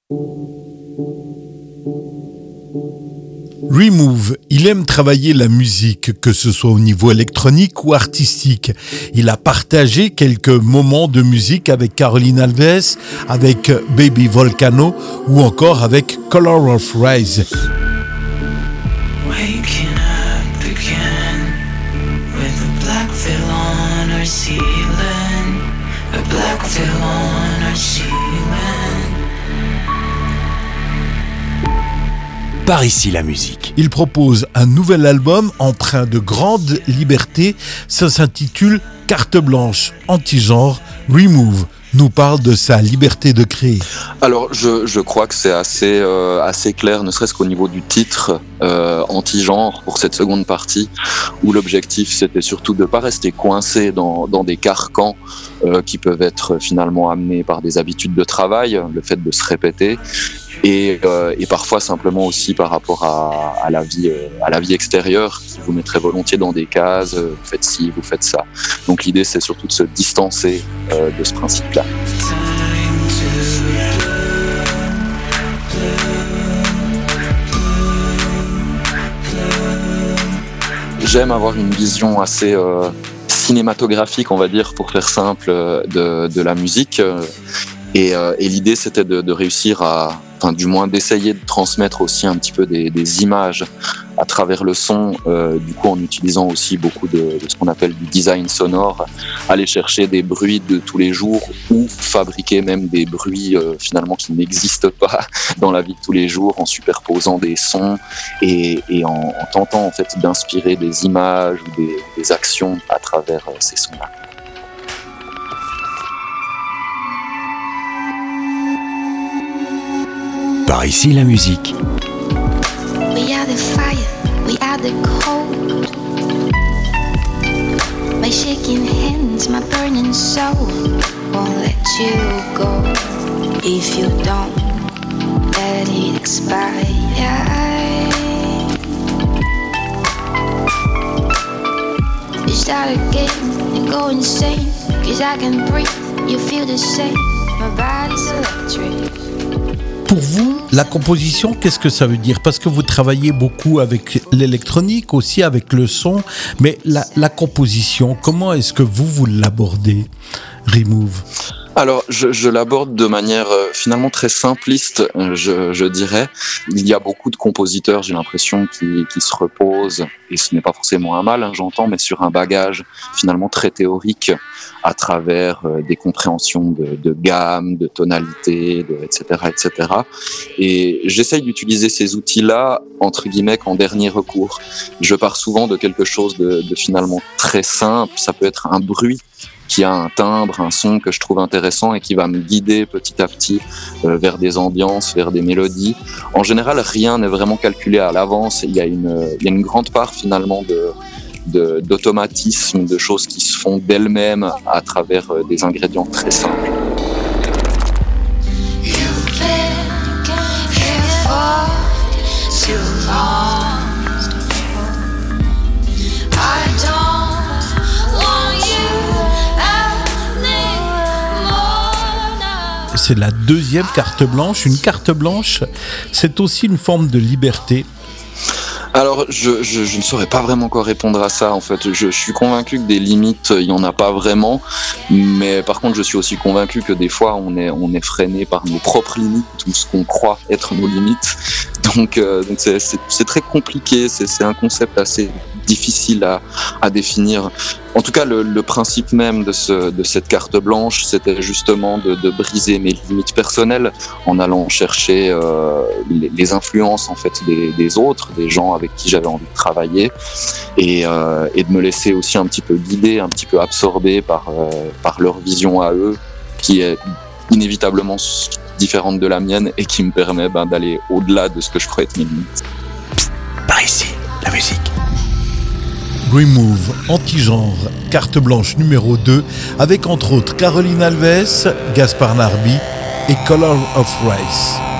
Remove, il aime travailler la musique, que ce soit au niveau électronique ou artistique. Il a partagé quelques moments de musique avec Caroline Alves, avec Baby Volcano ou encore avec Color of Rise. Waking up again with a black veil on our ceiling, a black veil on our ceiling. Par ici la musique. Il propose un nouvel album empreint de grande liberté. Ça s'intitule Carte blanche, anti-genre. Remove nous parle de sa liberté de créer. Alors, je crois que c'est assez clair, ne serait-ce qu'au niveau du titre, anti-genre, pour cette seconde partie, où l'objectif, c'était surtout de ne pas rester coincé dans des carcans qui peuvent être finalement amenés par des habitudes de travail, le fait de se répéter, et parfois simplement aussi par rapport à la vie extérieure, qui vous mettrait volontiers dans des cases, vous faites ci, vous faites ça. Donc l'idée, c'est surtout de se distancer de ce principe-là. J'aime avoir une vision assez cinématographique, on va dire, pour faire simple, de la musique. Et l'idée, c'était de réussir du moins d'essayer de transmettre aussi un petit peu des images à travers le son, du coup en utilisant aussi beaucoup de ce qu'on appelle du design sonore, aller chercher des bruits de tous les jours ou fabriquer même des bruits finalement qui n'existent pas dans la vie de tous les jours, en superposant des sons et en tentant en fait d'inspirer des images ou des actions à travers ces sons-là. Par ici la musique. We are the fire, we are the cold. My shaking hands, my burning soul won't let you go. If you don't let it expire. You start again and go insane, 'cause I can breathe, you feel the same. My body's electric. Pour vous, la composition, qu'est-ce que ça veut dire ? Parce que vous travaillez beaucoup avec l'électronique, aussi avec le son, mais la composition, comment est-ce que vous l'abordez, Remove ? Alors, je l'aborde de manière finalement très simpliste, je dirais. Il y a beaucoup de compositeurs, j'ai l'impression, qui se reposent, et ce n'est pas forcément un mal, j'entends, mais sur un bagage finalement très théorique, à travers des compréhensions de gamme, de tonalité, etc. Et j'essaye d'utiliser ces outils-là, entre guillemets, qu'en dernier recours. Je pars souvent de quelque chose de finalement très simple. Ça peut être un bruit qui a un timbre, un son que je trouve intéressant et qui va me guider petit à petit vers des ambiances, vers des mélodies. En général, rien n'est vraiment calculé à l'avance. Il y a une grande part finalement d'automatisme, de choses qui se font d'elles-mêmes à travers des ingrédients très simples. C'est la deuxième carte blanche. Une carte blanche, c'est aussi une forme de liberté. Alors, je ne saurais pas vraiment quoi répondre à ça, en fait. Je suis convaincu que des limites, il n'y en a pas vraiment. Mais par contre, je suis aussi convaincu que des fois, on est freiné par nos propres limites, ou ce qu'on croit être nos limites. Donc c'est très compliqué. C'est un concept assez difficile à définir. En tout cas, le principe même de cette carte blanche, c'était justement de briser mes limites personnelles en allant chercher les influences en fait des autres, des gens avec qui j'avais envie de travailler, et de me laisser aussi un petit peu guider, un petit peu absorber par leur vision à eux, qui est inévitablement différente de la mienne et qui me permet d'aller au-delà de ce que je crois être mes limites. Par ici, la musique. Remove, anti-genre, carte blanche numéro 2, avec entre autres Caroline Alves, Gaspard Narby et Color of Rise.